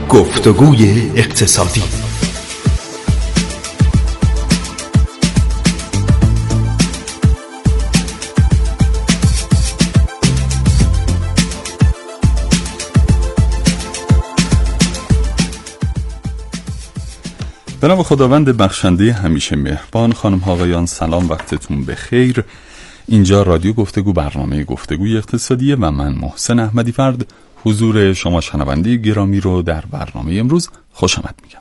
گفتگوی اقتصادی. به نام خداوند بخشنده همیشه مهربان. خانم ها آقایان، سلام، وقتتون بخیر. اینجا رادیو گفتگو، برنامه گفتگوی اقتصادیه و من محسن احمدی فرد حضور شما شنونده گرامی رو در برنامه امروز خوش آمد میگم.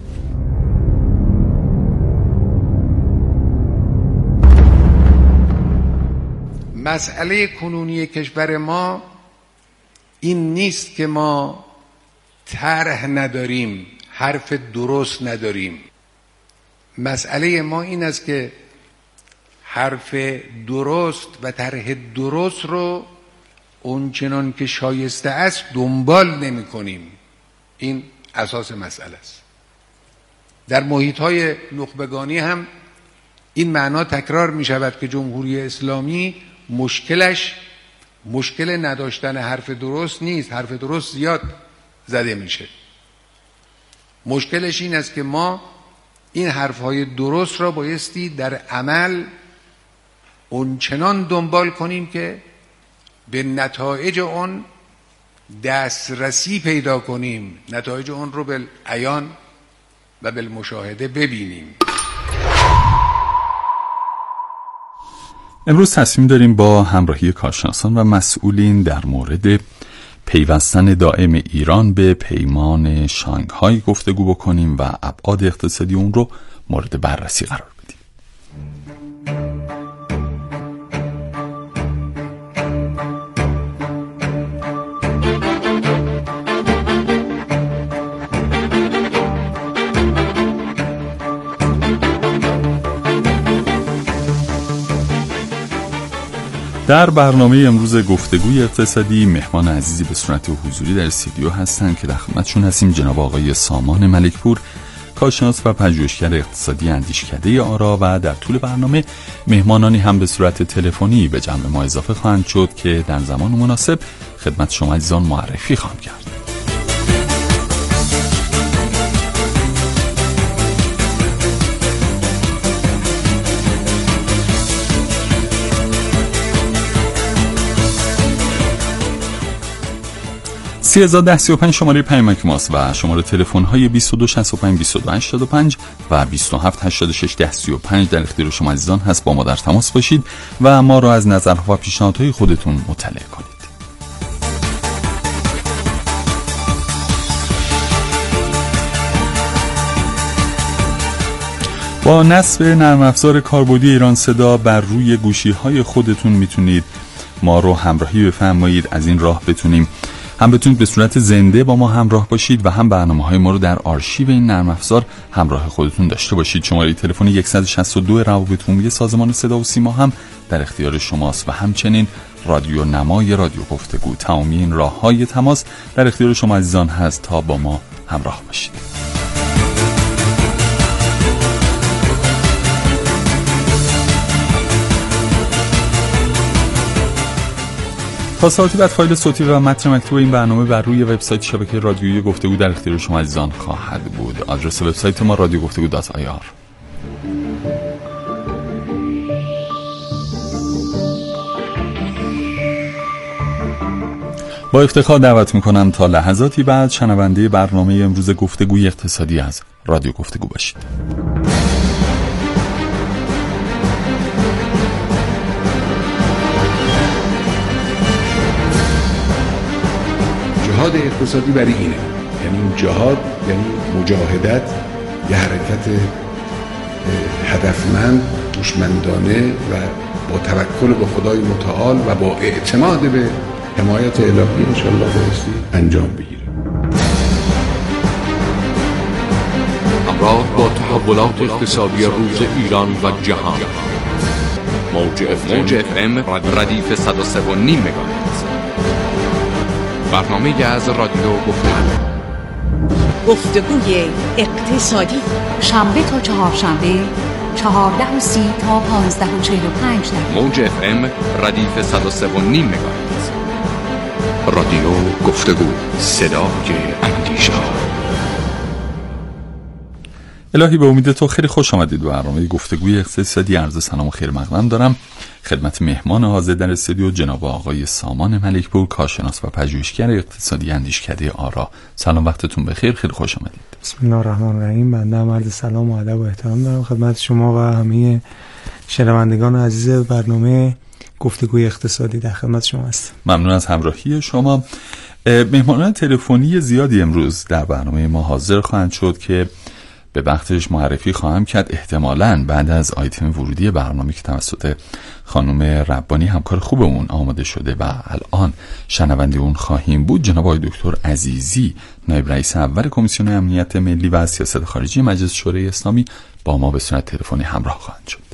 مسئله کنونی کشور ما این نیست که ما طرح نداریم، حرف درست نداریم. مسئله ما این است که حرف درست و طرح درست رو اونچنان که شایسته است دنبال نمی کنیم. این اساس مسئله است. در محیط‌های نخبگانی هم این معنا تکرار می شود که جمهوری اسلامی مشکلش مشکل نداشتن حرف درست نیست. حرف درست زیاد زده میشه. مشکلش این است که ما این حرفهای درست را بایستی در عمل اونچنان دنبال کنیم که به نتایج اون دسترسی پیدا کنیم، نتایج اون رو بالعیان و بالمشاهده ببینیم. امروز تصمیم داریم با همراهی کارشناسان و مسئولین در مورد پیوستن دائم ایران به پیمان شانگهای گفتگو بکنیم و ابعاد اقتصادی اون رو مورد بررسی قرار بدیم. در برنامه امروز گفتگوی اقتصادی مهمان عزیزی به صورت حضوری در استودیو هستند که در خدمتشون هستیم. جناب آقای سامان ملکپور، کارشناس و پژوهشگر اقتصادی اندیشکده آرا، و در طول برنامه مهمانانی هم به صورت تلفنی به جمع ما اضافه خواهند شد که در زمان مناسب خدمت شما عزیزان معرفی خواهم کرد. $30,010 شماره پیامک ماست و شماره تلفن های 2265 2285 و 2786 در اختیار شما عزیزان هست. با ما در تماس باشید و ما را از نظرها و پیشنهادهای خودتون مطلع کنید. با نصب نرم افزار کاربردی ایران صدا بر روی گوشی های خودتون میتونید ما رو همراهی بفرمایید. از این راه بتونیم هم بتونید به صورت زنده با ما همراه باشید و هم برنامه‌های ما رو در آرشیو این نرم افزار همراه خودتون داشته باشید. شماره تلفن 162 روابط عمومی سازمان صدا و سیما هم در اختیار شماست و همچنین رادیو نمای رادیو گفتگو. تمامی این راه‌های تماس در اختیار شما عزیزان هست تا با ما همراه باشید. تا ساعتی بعد فایل صوتی و متن مکتوب این برنامه بر روی وبسایت شبکه رادیویی گفتگو در اختیار شما عزیزان خواهد بود. آدرس وبسایت ما radiogoftegu.ir. با افتخار دعوت میکنم تا لحظاتی بعد شنونده برنامه امروز گفتگوی اقتصادی از رادیو گفتگو باشید. جهاد اقتصادی برای اینه، یعنی جهاد یعنی مجاهدت، یه حرکت هدفمند، هوشمندانه و با توکل به خدای متعال و با اعتماد به حمایت الهی انشاءالله بایستی انجام بگیره. همراه با تحولات اقتصادی روز ایران و جهان، موج FM ردیف 103.5 مگاهرتز. برنامه از رادیو گفتگوی اقتصادی، شنبه تا چهارشنبه 14:30 تا 15:45 موج FM ردیف 103.5 مگاهرتز. رادیو گفتگو، صدای اندیشه. الهی به امید تو خیلی خوش آمدید به برنامه گفتگوی اقتصادی. عرض سلام و خیر مقدم دارم خدمت مهمان حاضر در استودیو جناب آقای سامان ملکپور، کارشناس و پژوهشگر اقتصادی اندیشکده آرا. سلام، وقتتون بخیر، خیلی خوش آمدید. بسم الله الرحمن الرحیم. بنده هم عرض سلام و ادب و احترام دارم خدمت شما و همه شنوندگان عزیز برنامه گفتگوی اقتصادی. در خدمت شما هستم. ممنون از همراهی شما. مهمانان تلفنی زیادی امروز در برنامه ما حاضر خواهند شد که به وقتش معرفی خواهم کرد. احتمالاً بعد از آیتم ورودی برنامه که توسط خانم ربانی همکار خوبمون آماده شده و الان شنونده اون خواهیم بود، جناب آقای دکتر عزیزی، نایب رئیس اول کمیسیون امنیت ملی و سیاست خارجی مجلس شورای اسلامی، با ما به صورت تلفنی همراه خواهند شد.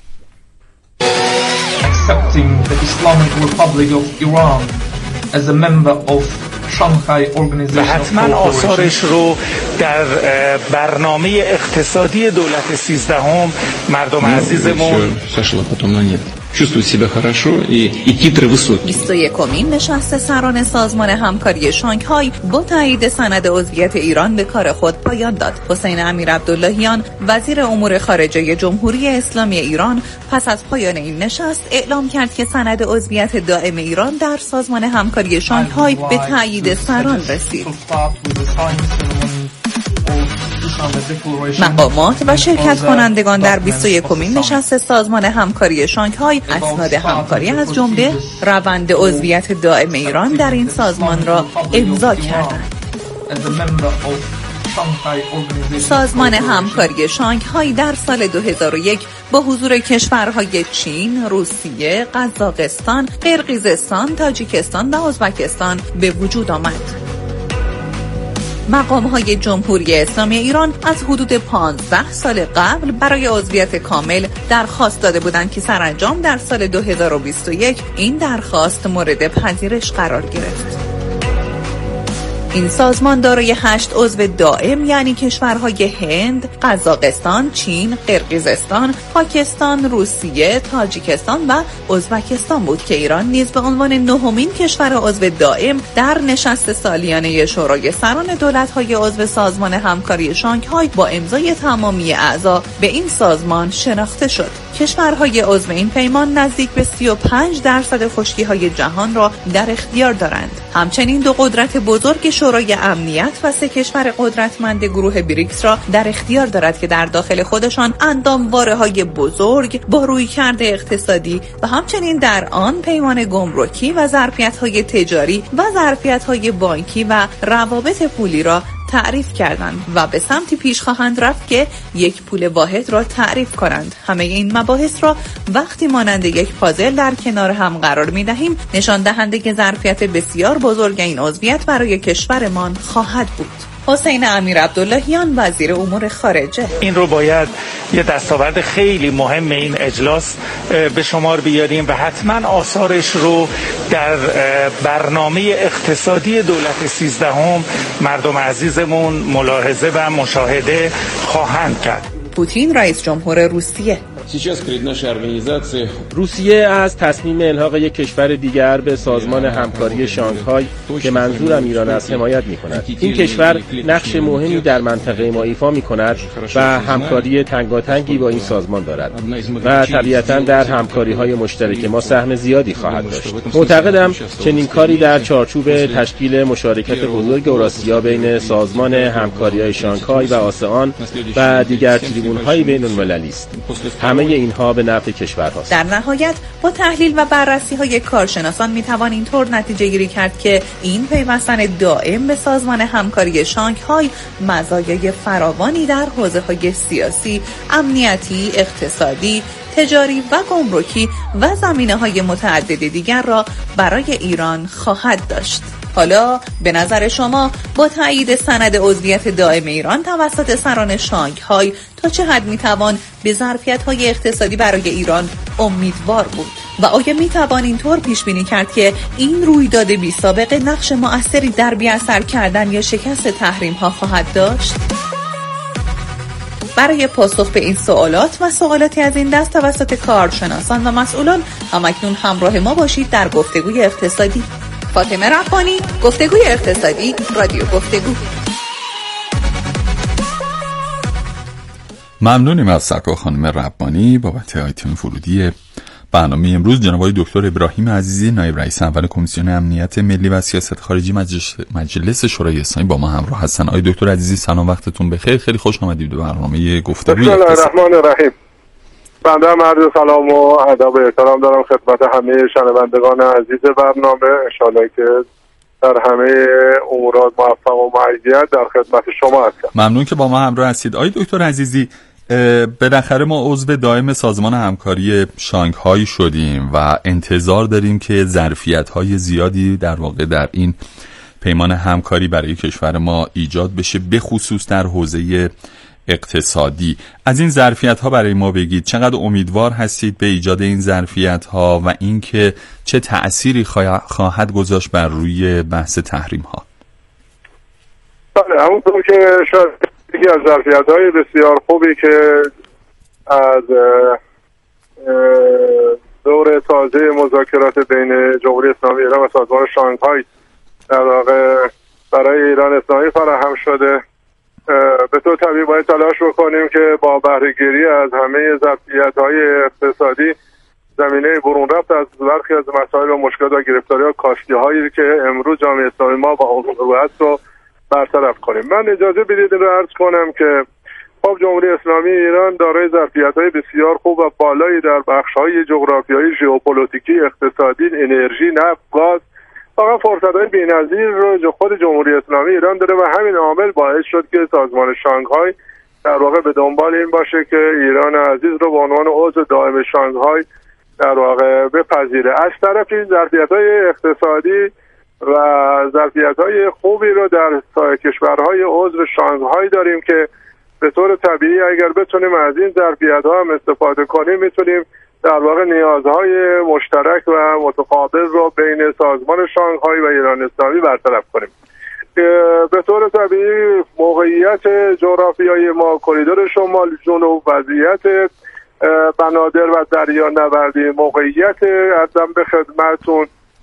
Accepting the Islamic Republic of Iran as a member of و حتما آثارش رو در برنامه اقتصادی دولت 13 مردم عزیزمون. 21مین نشست سران سازمان همکاری شانگهای با تایید سند عضویت ایران به کار خود پایان داد. حسین امیرعبداللهیان وزیر امور خارجه جمهوری اسلامی ایران پس از پایان این نشست اعلام کرد که سند عضویت دائم ایران در سازمان همکاری شانگهای به تایید سران رسید. مقامات و شرکت کنندگان در 21مین نشست سازمان همکاری شانگهای اسناد همکاری از جمله روند عضویت دائم ایران در این سازمان را امضا کردند. سازمان همکاری شانگهای در سال 2001 با حضور کشورهای چین، روسیه، قزاقستان، قرقیزستان، تاجیکستان و ازبکستان به وجود آمد. مقام‌های جمهوری اسلامی ایران از حدود 15 سال قبل برای عضویت کامل درخواست داده بودند که سرانجام در سال 2021 این درخواست مورد پذیرش قرار گرفت. این سازمان دارای 8 عضو دائم یعنی کشورهای هند، قزاقستان، چین، قرقیزستان، پاکستان، روسیه، تاجیکستان و ازبکستان بود که ایران نیز به عنوان 9مین کشور عضو دائم در نشست سالیانه شورای سران دولت‌های عضو سازمان همکاری شانگهای با امضای تمامی اعضا به این سازمان شناخته شد. کشورهای عضو این پیمان نزدیک به 35% خشکی‌های جهان را در اختیار دارند. همچنین 2 قدرت بزرگ شورای امنیت و 3 کشور قدرتمند گروه بریکس را در اختیار دارد که در داخل خودشان اندامواره‌های بزرگ با رویکرد اقتصادی و همچنین در آن پیمان گمرکی و ظرفیت‌های تجاری و ظرفیت‌های بانکی و روابط پولی را تعریف کردند و به سمتی پیش خواهند رفت که یک پول واحد را تعریف کنند. همه این مباحث را وقتی مانند یک پازل در کنار هم قرار می دهیم نشان دهنده که ظرفیت بسیار بزرگ این عضویت برای کشورمان خواهد بود. حسین امیرعبداللهیان وزیر امور خارجه: این رو باید یه دستاورد خیلی مهم این اجلاس به شمار بیاریم و حتما آثارش رو در برنامه اقتصادی دولت 13 مردم عزیزمون ملاحظه و مشاهده خواهند کرد. پوتین رئیس جمهور روسیه: روسیه از تصمیم الحاق یک کشور دیگر به سازمان همکاری شانگهای که منظورم ایران است حمایت می‌کند. این کشور نقش مهمی در منطقه ما ایفا می‌کند و همکاری تنگاتنگی با این سازمان دارد و طبیعتاً در همکاری‌های مشترک ما سهم زیادی خواهد داشت. معتقدم چنین کاری در چارچوب تشکیل مشارکت بزرگ اوراسیا بین سازمان همکاری‌های شانگهای و آسئان و دیگر تریبون‌های بین‌المللی است. همه اینها به نفع کشورهاست. در نهایت با تحلیل و بررسی‌های کارشناسان می‌توان اینطور نتیجه گیری کرد که این پیوستن دائم به سازمان همکاری شانگهای مزایای فراوانی در حوزه‌های سیاسی، امنیتی، اقتصادی، تجاری و گمرکی و زمینه‌های متعدد دیگر را برای ایران خواهد داشت. حالا به نظر شما با تایید سند عضویت دائم ایران توسط سران شانگهای تا چه حد میتوان به ظرفیت‌های اقتصادی برای ایران امیدوار بود؟ و آیا میتوان اینطور پیش بینی کرد که این رویداد بی سابقه نقش مؤثری در بی‌اثر کردن یا شکست تحریم‌ها خواهد داشت؟ برای پاسخ به این سوالات و سوالاتی از این دست توسط کارشناسان و مسئولان همکنون همراه ما باشید در گفتگوی اقتصادی. فاطمه ربانی، گفتگوی اقتصادی، رادیو گفتگو. ممنونیم از سرکار خانم ربانی بابت آیتم ورودی برنامه امروز. جناب آقای دکتر ابراهیم عزیزی، نایب رئیس اول کمیسیون امنیت ملی و سیاست خارجی مجلس شورای اسلامی با ما همراه هستن. آقای دکتر عزیزی سلام، وقتتون بخیر، خیلی خوش آمدید به برنامه گفتگوی. بسم الله الرحمن الرحیم. بنده هم عرض سلام و ادب و احترام دارم خدمت همه شنوندگان عزیز برنامه. انشاءالله که در همه امورات موفق و مؤید در خدمت شما هستم. ممنون که با ما همراه هستید. آقای دکتر عزیزی، بالاخره ما عضو دائم سازمان همکاری شانگهای شدیم و انتظار داریم که ظرفیت‌های زیادی در واقع در این پیمان همکاری برای کشور ما ایجاد بشه، به خصوص در حوزه اقتصادی. از این ظرفیت‌ها برای ما بگید، چقدر امیدوار هستید به ایجاد این ظرفیت‌ها و اینکه چه تأثیری خواهد گذاشت بر روی بحث تحریم‌ها؟ بله، همونطور که شاید یکی از ظرفیت‌های بسیار خوبی که از دور تازه مذاکرات بین جمهوری اسلامی ایران و سازمان شانگهای در واقع برای ایران اسلامی فراهم شده، به طور طبیعی باید تلاش بکنیم که با بهره‌گیری از همه ظرفیت‌های اقتصادی زمینه برون رفت از برخی از مسائل و مشکلات و گرفتاری‌ها و کاشتی‌هایی که امروز جامعه اسلامی ما با اون روبرو رو برطرف کنیم. من اجازه بدید رو عرض کنم که خب جمهوری اسلامی ایران دارای ظرفیت‌های بسیار خوب و بالایی در بخش‌های جغرافیایی، ژئوپلیتیکی، اقتصادی، انرژی، نفت، گاز، واقعا فرصت‌های بی‌نظیر رو خود جمهوری اسلامی ایران داره و همین عامل باعث شد که سازمان شانگهای در واقع به دنبال این باشه که ایران عزیز رو به عنوان عضو دائم شانگهای در واقع بپذیره. از طرفی ظرفیت‌های اقتصادی و ظرفیت‌های خوبی رو در کشورهای عضو شانگهای داریم که به طور طبیعی اگر بتونیم از این ظرفیت‌ها هم استفاده کنیم میتونیم در واقع نیازهای مشترک و متقابل رو بین سازمان شانگهای و ایران اسلامی برطرف کنیم. به طور طبیعی موقعیت جغرافیایی ما، کریدور شمال جنوب، وضعیت بنادر و دریانوردی، موقعیت ارزم به خدمتون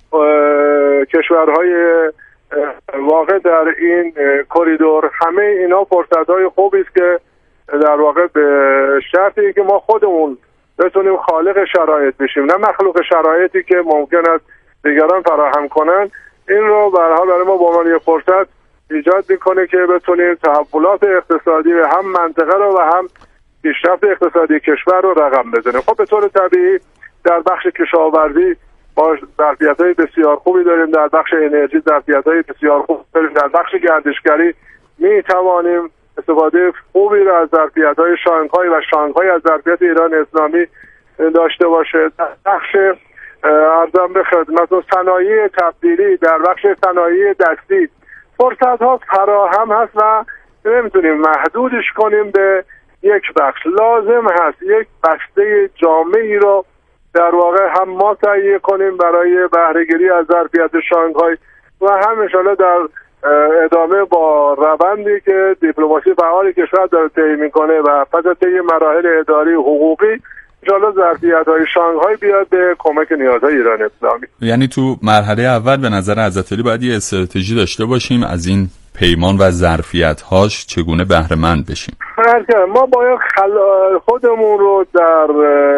کشورهای واقع در این کریدور، همه اینا فرصت‌های خوبی است که در واقع به شرطی که ما خودمون بتونیم خالق شرایط بشیم، نه مخلوق شرایطی که ممکن است دیگران فراهم کنن، این رو به هر حال برای ما به عنوان یک فرصت ایجاد میکنه که بتونیم تحولات اقتصادی و هم منطقه رو و هم پیشرفت اقتصادی کشور رو رقم بزنیم. خب به طور طبیعی در بخش کشاورزی ما ظرفیت‌های بسیار خوبی داریم، در بخش انرژی ظرفیت‌های بسیار خوبی داریم، در بخش گردشگری می‌توانیم استفاده خوبی را از ظرفیت‌های شانگهای و شانگهای از ظرفیت ایران اسلامی داشته باشه. در بخش ارزم به خدمت صنایع تبدیلی، در بخش صنایع دستی فرصت‌ها فراهم هست و نمیتونیم محدودش کنیم به یک بخش. لازم هست یک بسته جامعی رو در واقع هم ما تهیه کنیم برای بهره‌گیری از ظرفیت شانگهای و هم انشالله در ادامه با روندی که دیپلماسی فعال کشور داره طی میکنه و پس از طی مراحل اداری حقوقی انشالله ظرفیت‌های شانگهای بیاد به کمک نیازهای ایران اسلامی. یعنی تو مرحله اول به نظر حضرت علی باید یه استراتژی داشته باشیم از این پیمان و ظرفیت‌هاش چگونه بهره مند بشیم. ما باید خودمون رو در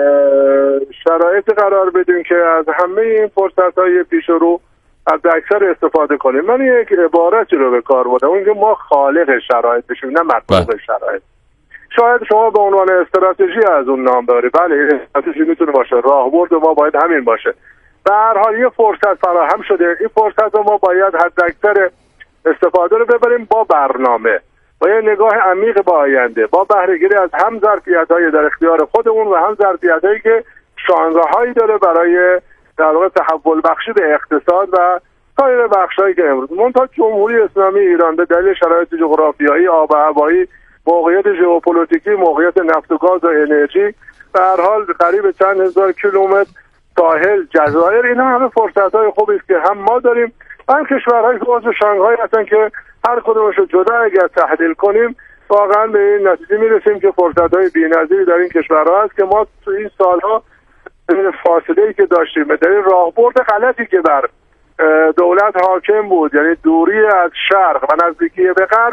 شرایط قرار بدیم که از همه این فرصت‌های پیش رو از اکثر استفاده کنیم. من یک عبارتی رو به کار بردم، اون که ما خالق شرایط بشیم نه مخلوق شرایط. شاید شما به عنوان استراتژی از اون نام داری، بله استراتژی میتونه باشه، راهبرد ما باید همین باشه. به هر حال یه فرصت فراهم شده، این فرصت رو ما باید حد اکثر استفاده رو ببریم با برنامه، با یه نگاه عمیق به آینده، با بهره‌گیری از هم ظرفیت‌های در اختیار خودمون و هم ظرفیت‌هایی که شانگهایی داره برای در واقع تحول بخشی به اقتصاد و سایر بخش‌هایی که امروز منتها جمهوری اسلامی ایران به دلیل شرایط جغرافیایی، آب و هوایی، موقعیت ژئوپلیتیکی، موقعیت نفت و گاز و انرژی، به هر حال قریب چند هزار کیلومتر ساحل، جزایر، اینا همه فرصت‌های خوبی است که هم ما داریم هم کشورهای عضو شانگهای هستن که هر کدومش رو جدا اگر تحلیل کنیم واقعا به این نتیجه میرسیم که فرصت‌های بی‌نظیری در این کشورها هست که ما تو این سالها فاصله‌ای که داشتیم به دلیل راهبرد غلطی که بر دولت حاکم بود، یعنی دوری از شرق و نزدیکی به غرب،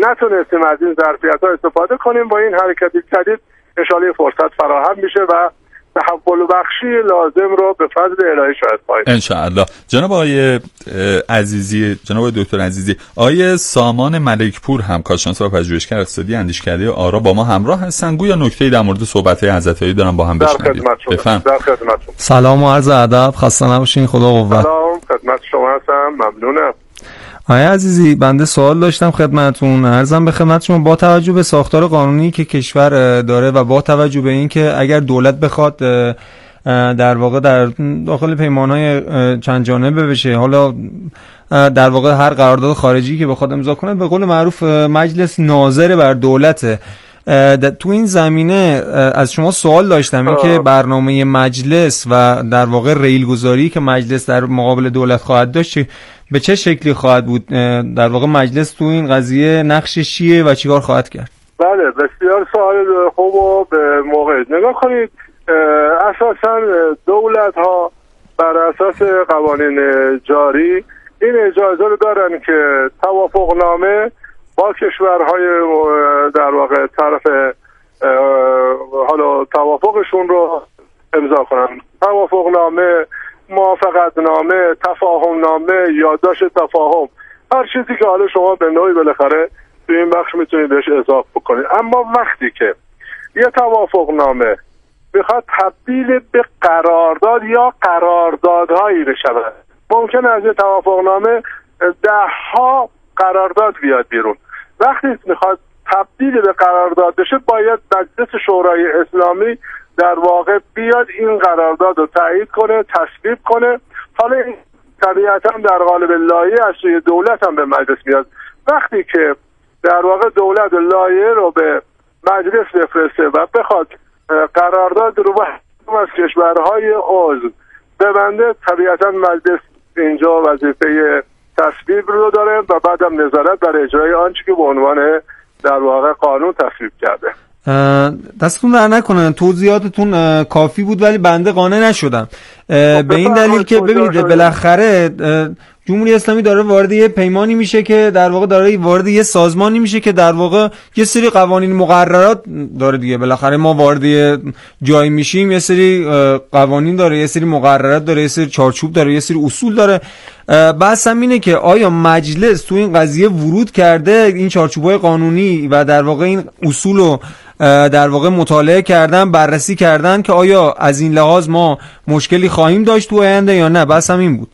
نتونستیم از این ظرفیت‌ها استفاده کنیم. با این حرکت جدید انشالله فرصت فراهم میشه و تحول بخشی لازم رو به فضل الهی شاید خواهیم ان شاء الله. جناب آقای عزیزی، جناب دکتر عزیزی، آقای سامان ملکپور هم کارشناس و پژوهشگر اقتصادی اندیشکده آرا با ما همراه هستن. گویا نکته‌ای در مورد صحبت‌های حضرتایی دارم با هم بشنویم. بفرمایید. در خدمتتون. سلام و عرض ادب، خسته نباشین. خدا قوت. سلام، خدمت شما هستم. ممنونم. آقای عزیزی، بنده سوال داشتم خدمتتون. عرضم به خدمت شما با توجه به ساختار قانونی که کشور داره و با توجه به اینکه اگر دولت بخواد در واقع در داخل پیمان‌های چند جانبه بشه، حالا در واقع هر قرارداد خارجی که بخواد امضا کنه، به قول معروف مجلس ناظر بر دولته. تو این زمینه از شما سوال داشتم، این که برنامه مجلس و در واقع ریلگذاری که مجلس در مقابل دولت خواهد داشت به چه شکلی خواهد بود؟ در واقع مجلس تو این قضیه نقشش چیه و چیکار خواهد کرد؟ بله، بسیار سوال خوب و به موقع. نگاه کنید، اساساً دولت ها بر اساس قوانین جاری این اجازه رو دارن که توافقنامه با کشورهای در واقع طرف حالا توافقشون رو امضا کنن. توافقنامه، موافقتنامه، تفاهمنامه، یادداشت تفاهم، هر چیزی که حالا شما به نوعی بالاخره تو این بخش میتونید بهش اضافه بکنید. اما وقتی که یه توافقنامه بخواد تبدیل به قرارداد یا قراردادهایی بشود، ممکن از یه توافقنامه 10 قرارداد بیاد بیرون. وقتی میخواد تبدیل به قرارداد بشه، باید مجلس شورای اسلامی در واقع بیاد این قرارداد رو تایید کنه، تصویب کنه. حالا این طبیعتا در قالب لایحه از سوی دولت هم به مجلس میاد. وقتی که در واقع دولت لایحه رو به مجلس بفرسته و بخواد قرارداد رو با از کشورهای عضو ببنده، طبیعتا مجلس اینجا وظیفه تصویب رو داره و بعدم نظارت بر اجرای آنچه که به عنوان در واقع قانون تصویب کرده. دستتون در نکنه، توضیحاتتون کافی بود ولی بنده قانع نشدم. به این دلیل که ببینید بالاخره جمهوری اسلامی داره وارد یه پیمانی میشه که در واقع داره وارد یه سازمانی میشه که در واقع یه سری قوانین مقررات داره دیگه. بالاخره ما وارد یه جایی میشیم، یه سری قوانین داره، یه سری مقررات داره، یه سری چارچوب داره، یه سری اصول داره. بحث هم اینه که آیا مجلس تو این قضیه ورود کرده، این چارچوب‌های قانونی و در واقع این اصول رو در واقع مطالعه کردن، بررسی کردن که آیا از این لحاظ ما مشکلی خواهیم داشت تو آینده یا نه. بحث هم این بود.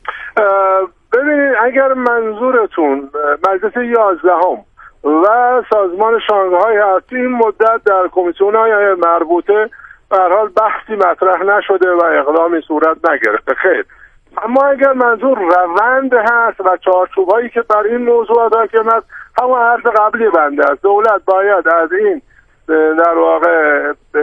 ببینید، اگر منظورتون مجلس 11 و سازمان شانگهای هست، این مدت در کمیسیون‌های مربوطه به هر حال بحثی مطرح نشده و اقدامی صورت نگرفته. خیر، اما اگر منظور روند هست و چارچوب‌هایی که بر این موضوعات حاکم است، همون عرض قبلی بنده است. دولت باید از این در واقع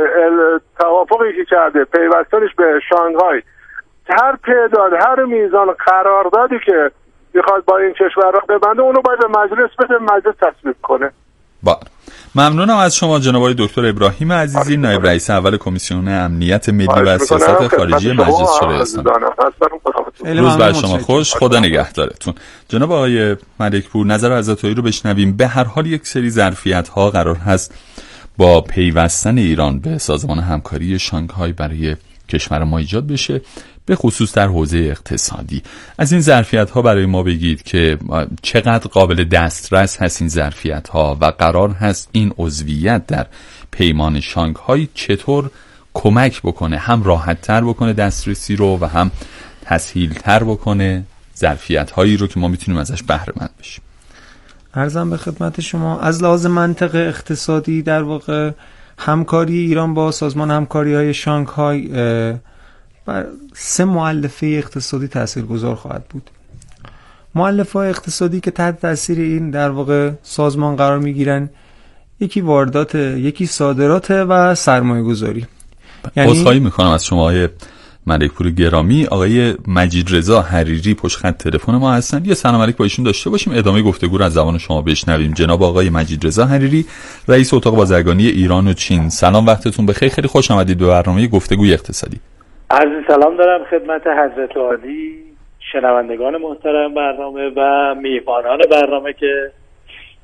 توافقی که کرده پیوستنش به شانگهای، هر تعداد، هر میزان قراردادی که میخواد با این کشورها ببنده، اونو باید به مجلس بده، مجلس تصویب کنه. ممنونم از شما جناب آقای دکتر ابراهیم عزیزی، نایب رئیس اول کمیسیون امنیت ملی و سیاست خارجی مجلس شورای اسلامی. روز بر شما خوش، خدا نگهدارتون. جناب آقای ملکپور، نظر عزتایی رو بشنویم. به هر حال یک سری ظرفیت‌ها قرار هست با پیوستن ایران به سازمان همکاری شانگهای برای کشور ما ایجاد بشه، به خصوص در حوزه اقتصادی. از این ظرفیت‌ها برای ما بگید که چقدر قابل دسترس هست این ظرفیت‌ها و قرار هست این عضویت در پیمان شانگهای چطور کمک بکنه، هم راحت‌تر بکنه دسترسی رو و هم تسهیل‌تر بکنه ظرفیت‌هایی رو که ما میتونیم ازش بهره مند بشیم. عرضم به خدمت شما از لحاظ منطق اقتصادی در واقع همکاری ایران با سازمان همکاری‌های شانگهای بر 3 مؤلفه اقتصادی تاثیرگذار خواهد بود. مؤلفه‌های اقتصادی که تحت تاثیر این در واقع سازمان قرار می‌گیرن، یکی واردات، یکی صادرات و سرمایه‌گذاری. یعنی عذرخواهی می‌کنم از شما آقای ملکپور گرامی، آقای مجید رضا حریری پشت خط تلفن ما هستن. یه سلام علیک با ایشون داشته باشیم، ادامه گفتگو رو از زبان شما بشنویم. جناب آقای مجید رضا حریری، رئیس اتاق بازرگانی ایران و چین، سلام، وقتتون بخیر، خیلی خوش آمدید به برنامه گفتگوی اقتصادی. عرض سلام دارم خدمت حضرت عالی، شنوندگان محترم برنامه و میهمانان برنامه که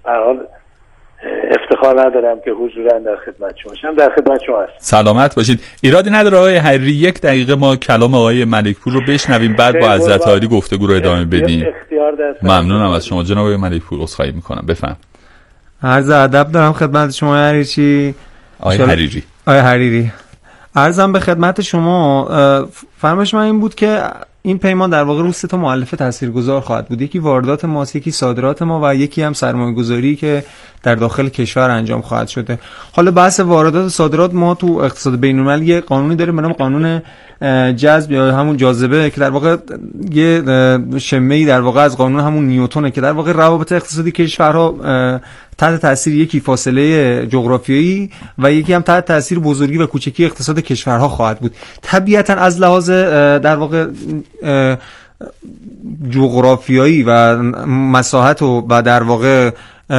به هر حال افتخار ندارم که حضورا در خدمت شما باشم. در خدمت شما هستم. سلامت باشید. ایرادی نداره آقای حریری، 1 دقیقه ما کلام آقای ملکپور رو بشنویم، بعد با حضرت عالی گفتگو رو ادامه بدیم. ممنونم از شما جناب آقای ملکپور. عذرخواهی میکنم. بفهم. عرض ادب دارم خدمت شما حریری. آقای حریری عرضم به خدمت شما. فرمایش من این بود که این پیمان در واقع رو 3 تا مؤلفه تاثیرگذار خواهد بود. یکی واردات ماست، یکی صادرات ما و یکی هم سرمایه‌گذاری که در داخل کشور انجام خواهد شده. حالا بحث واردات و صادرات، ما تو اقتصاد بین‌المللی یه قانونی داریم به نام قانون جذب یا همون جاذبه که در واقع یه شمه‌ای در واقع از قانون همون نیوتنه که در واقع روابط اقتصادی کشورها تحت تاثیر یکی فاصله جغرافیایی و یکی هم تحت تاثیر بزرگی و کوچکی اقتصاد کشورها خواهد بود. طبیعتاً از لحاظ در واقع جغرافیایی و مساحت و در واقع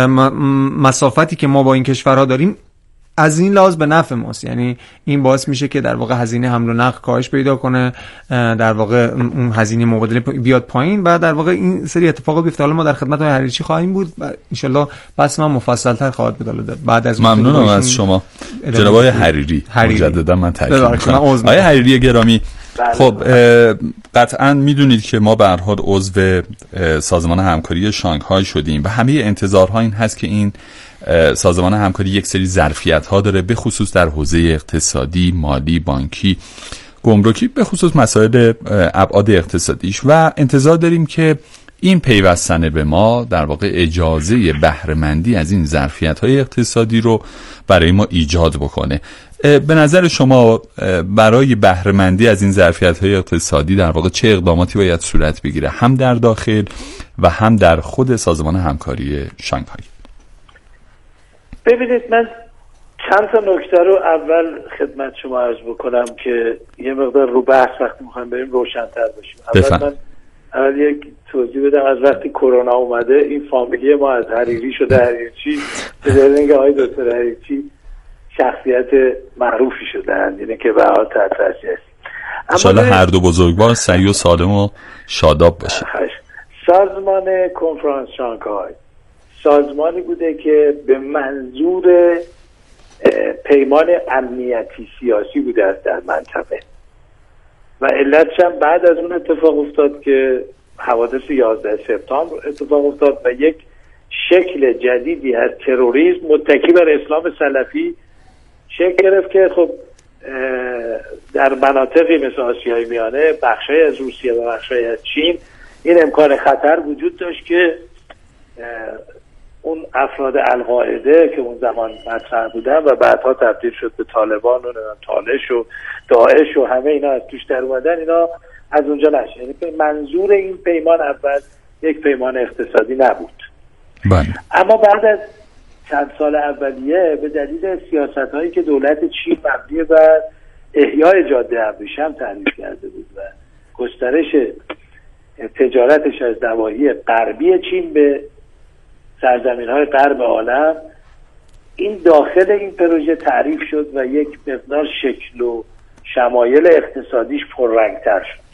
مسافتی که ما با این کشورها داریم از این لحاظ به نفع ماست. یعنی این باعث میشه که در واقع هزینه حمل و نقل کاهش پیدا کنه، در واقع اون هزینه مبادله بیاد پایین و در واقع این سری اتفاقات بیفته. حالا ما در خدمت آقای حریری خواهیم بود و ان شاء الله بحث من مفصل‌تر خواهد بود بعد از. ممنونم از شما جناب آقای حریری. مجددا من تاکید می‌کنم آقای حریری گرامی. خب قطعا میدونید که ما به هر حال عضو سازمان همکاری شانگهای شدیم و همه انتظارها این هست که این سازمان همکاری یک سری ظرفیت‌ها داره، به خصوص در حوزه اقتصادی، مالی، بانکی، گمرکی، به خصوص مسائل ابعاد اقتصادیش و انتظار داریم که این پیوستن به ما در واقع اجازه بهره‌مندی از این ظرفیت‌های اقتصادی رو برای ما ایجاد بکنه. به نظر شما برای بهره‌مندی از این ظرفیت‌های اقتصادی در واقع چه اقداماتی باید صورت بگیره، هم در داخل و هم در خود سازمان همکاری شانگهای؟ ببینید، من چند تا نکته رو اول خدمت شما عرض بکنم که یه مقدار رو بحث وقتی می‌خوایم بریم روشن‌تر بشیم. اول یک توضیح بدم. از وقتی کرونا اومده این فامیلی ما از حریری شده حریرچی، به دلیل آقای دکتر حریرچی شخصیت معروفی شدن، یعنی که به حال تحت تاثیر است. انشالله هر دو بزرگوار سعی و سالم و شاداب باشه. سازمان کنفرانس شانگهای سازمانی بوده که به منظور پیمان امنیتی سیاسی بوده است در منطقه و علتش هم بعد از اون اتفاق افتاد که حوادث 11 سپتامبر اتفاق افتاد و یک شکل جدیدی از تروریسم متکی بر اسلام سلفی شکل گرفت که خب در مناطقی مثل آسیای میانه، بخشای از روسیه و بخشای از چین این امکان خطر وجود داشت که اون افراد القاعده که اون زمان مطرح بودن و بعدها تبدیل شد به طالبان و تالش و داعش و همه اینا از توش در اومدن، اینا از اونجا نشه. یعنی منظور این پیمان اول یک پیمان اقتصادی نبود. بله. اما بعد از چند سال اولیه به دلیل سیاست هایی که دولت چین مبنی بر احیای جاده ابریشم تعریف کرده بود و گسترش تجارتش از نواحی غربی چین به سرزمین‌های غرب عالم، این داخل این پروژه تعریف شد و یک مقدار شکل و شمایل اقتصادیش پررنگ‌تر شد.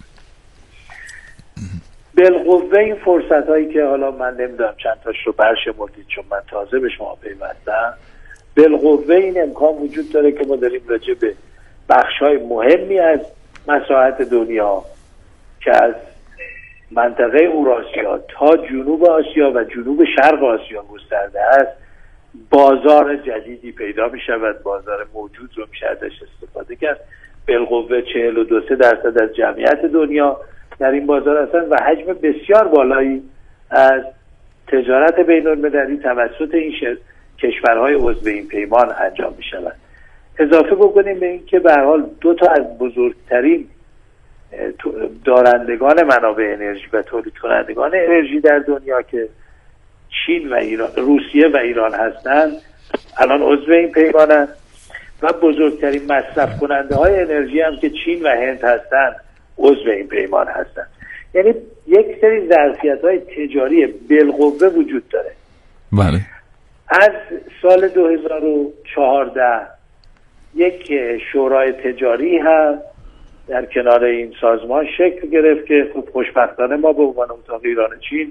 بالقوه این فرصت‌هایی که حالا من نمیدونم چند تاش رو برشمردید چون من تازه به شما پیوستم، بالقوه این امکان وجود داره که ما داریم راجع به بخش‌های مهمی از مساحت دنیا که از منطقه اوراسیا تا جنوب آسیا و جنوب شرق آسیا گسترده است، بازار جدیدی پیدا می شود، بازار موجود رو می شود استفاده کرد. بالقوه 42% از جمعیت دنیا در این بازار هستند و حجم بسیار بالایی از تجارت بین المللی توسط این کشورهای عضو این پیمان انجام می شود. اضافه بکنیم به این که به هر حال دو تا از بزرگترین دارندگان منابع انرژی و تولید کنندگان انرژی در دنیا که چین و ایران، روسیه و ایران هستند، الان عضو این پیمانند و بزرگترین مصرف کننده های انرژی هم که چین و هند هستند عضو این پیمان هستند. یعنی یک سری ظرفیت‌های تجاری بالقوه وجود داره. بله. از سال 2014 یک شورای تجاری هم در کنار این سازمان شکل گرفت که خب خوشبختانه ما به عنوان اتاق ایران چین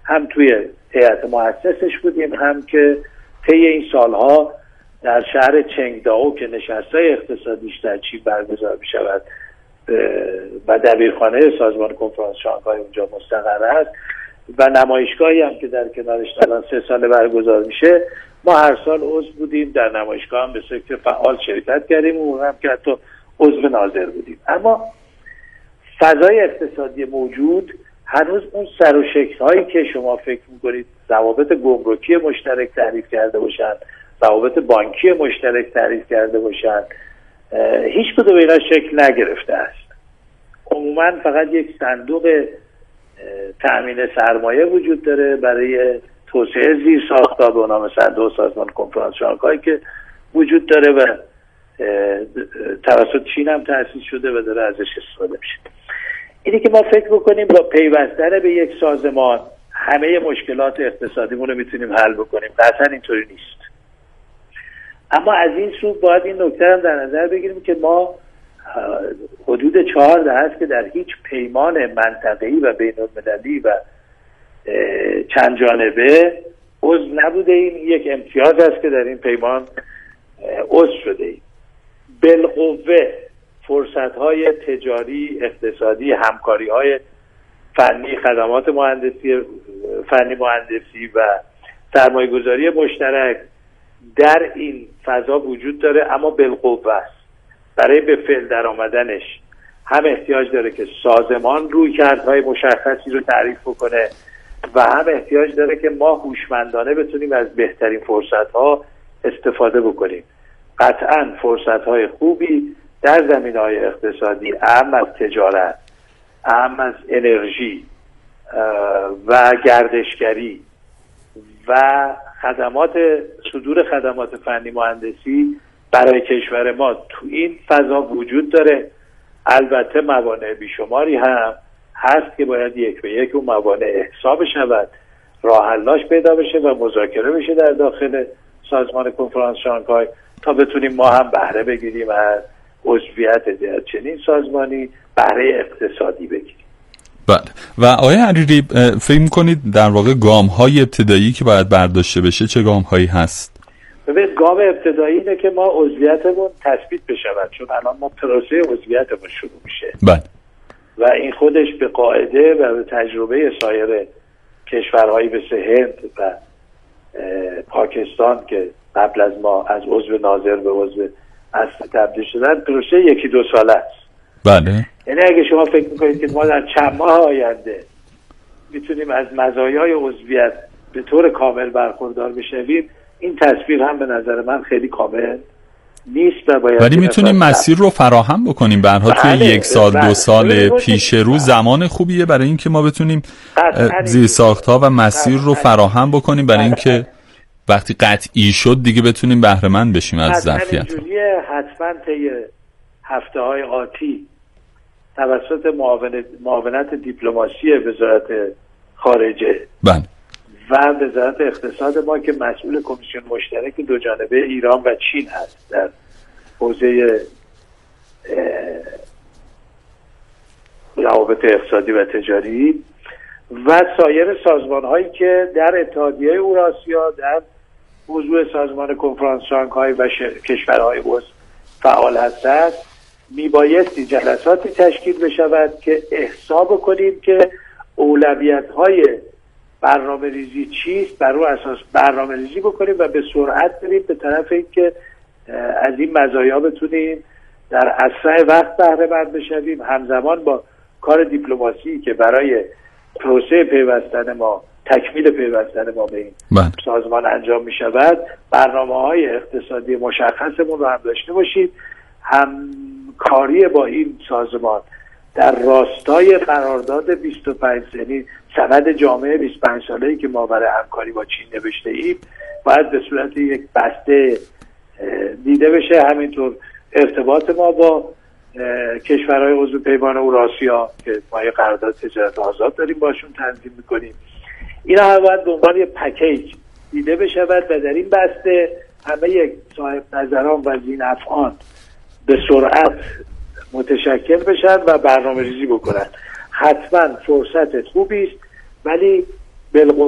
هم توی هیئت مؤسسش بودیم، هم که طی این سالها در شهر چنگداو که نشست‌های اقتصادیش در چین برگزار می‌شود و دبیرخانه سازمان کنفرانس شانگهای اونجا مستقر است و نمایشگاهی هم که در کنارش الان 3 سال برگزار میشه، ما هر سال عضو بودیم، در نمایشگاه هم به شکل فعال شرکت کردیم، اون هم که حتی عضو ناظر بودیم. اما فضای اقتصادی موجود هنوز اون سر و شکل‌هایی که شما فکر می‌کنید روابط گمرکی مشترک تعریف کرده باشن، روابط بانکی مشترک تعریف کرده باشن، هیچ کدوم اینا شکل نگرفته است. عموما فقط یک صندوق تأمین سرمایه وجود داره برای توسعه زیرساخت‌ها به نام صندوق سازمان کنفرانس شانگهای که وجود داره و توسط چین هم تأسیس شده و داره ازش استفاده میشه. اینی که ما فکر بکنیم با پیوستن به یک سازمان همه مشکلات اقتصادیمون رو میتونیم حل بکنیم، قطعا اینطوری نیست. اما از این سو باید این نکته هم در نظر بگیریم که ما حدود 4 دهه است که در هیچ پیمان منطقه‌ای و بین‌المللی و چند جانبه عضو نبوده ایم. یک امتیاز است که در این پیمان عضو شده ایم. بالقوه فرصت‌های تجاری، اقتصادی، همکاری‌های فنی، خدمات فنی مهندسی و سرمایه‌گذاری مشترک در این فضا وجود داره، اما بالقوه است. برای به فعل در آمدنش هم احتیاج داره که سازمان رویکردهای مشخصی رو تعریف بکنه و هم احتیاج داره که ما هوشمندانه بتونیم از بهترین فرصت‌ها استفاده بکنیم. قطعاً فرصت‌های خوبی در زمینه‌های اقتصادی، اهم از تجارت، اهم از انرژی و گردشگری و صدور خدمات فنی مهندسی برای کشور ما تو این فضا وجود داره. البته موانع بیشماری هم هست که باید یک به یک اون موانع احصا بشود، راه حلاش پیدا بشه و مذاکره بشه در داخل سازمان کنفرانس شانگهای تا بتونیم ما هم بهره بگیریم از عضویت در چنین سازمانی، بهره اقتصادی بگیریم. بله. و آقای حریری فکر می‌کنید در واقع گام‌های ابتدایی که باید برداشته بشه چه گام‌هایی هست؟ ببین، گام ابتدایی اینه که ما عضویتمون تثبیت بشود، چون الان ما پروسه عضویتمون شروع میشه. بله. و این خودش به قاعده و به تجربه سایر کشورهایی مثل هند و پاکستان که قبل از ما از عضو ناظر به عضو اصلی تبدیل شدن، پروسه 1-2 ساله است. بله. یعنی اگه شما فکر میکنید که ما در چند ماه آینده میتونیم از مزایای عضویت به طور کامل برخوردار بشویم، این تصویر هم به نظر من خیلی کامل نیست و باید، ولی میتونیم مسیر رو فراهم بکنیم. به هر حال توی 1 سال 2 سال پیش رو زمان خوبیه برای اینکه ما بتونیم زیرساخت‌ها و مسیر رو فراهم بکنیم برای اینکه وقتی قطعی شد دیگه بتونیم بهره مند بشیم از ظرفیت. حتما طی هفته‌های آتی توسط معاونت دیپلماسی وزارت خارجه و وزارت اقتصاد ما که مسئول کمیسیون مشترک 2 جانبه ایران و چین هست در حوزه روابط اقتصادی و تجاری و سایر سازمان هایی که در اتحادیه اوراسیا در موضوع سازمان کنفرانس شانگهای و کشورهای عضو فعال هستند، میبایستی جلساتی تشکیل بشود که احسا بکنیم که اولویت‌های برنامه ریزی چیست، بر رو اساس برنامه ریزی بکنیم و به سرعت بریم به طرف این که از این مزایا بتونیم در اسرع وقت بهره مند بشویم، همزمان با کار دیپلماسی که برای پروسه پیوستن ما، تکمیل پیوستن ما به این سازمان انجام می شود، برنامه‌های اقتصادی مشخصمون رو هم داشته باشیم. همکاری با این سازمان در راستای قرارداد 25 سنی سند جامعه 25 ساله‌ای که ما برای همکاری با چین نوشته ایم باید به صورت یک بسته دیده بشه. همینطور ارتباط ما با کشورهای عضو پیمان اوراسیا که ما یک قرارداد تجارت آزاد داریم باشون تنظیم میکنیم، اینا هم باید به عنوان یک پکیج دیده بشود و در این بسته همه یک صاحب نظران و ذی‌نفعان به سرعت متشکل بشن و برنامه ریزی بکنن. حتما فرصت خوبی است، ولی بالقوه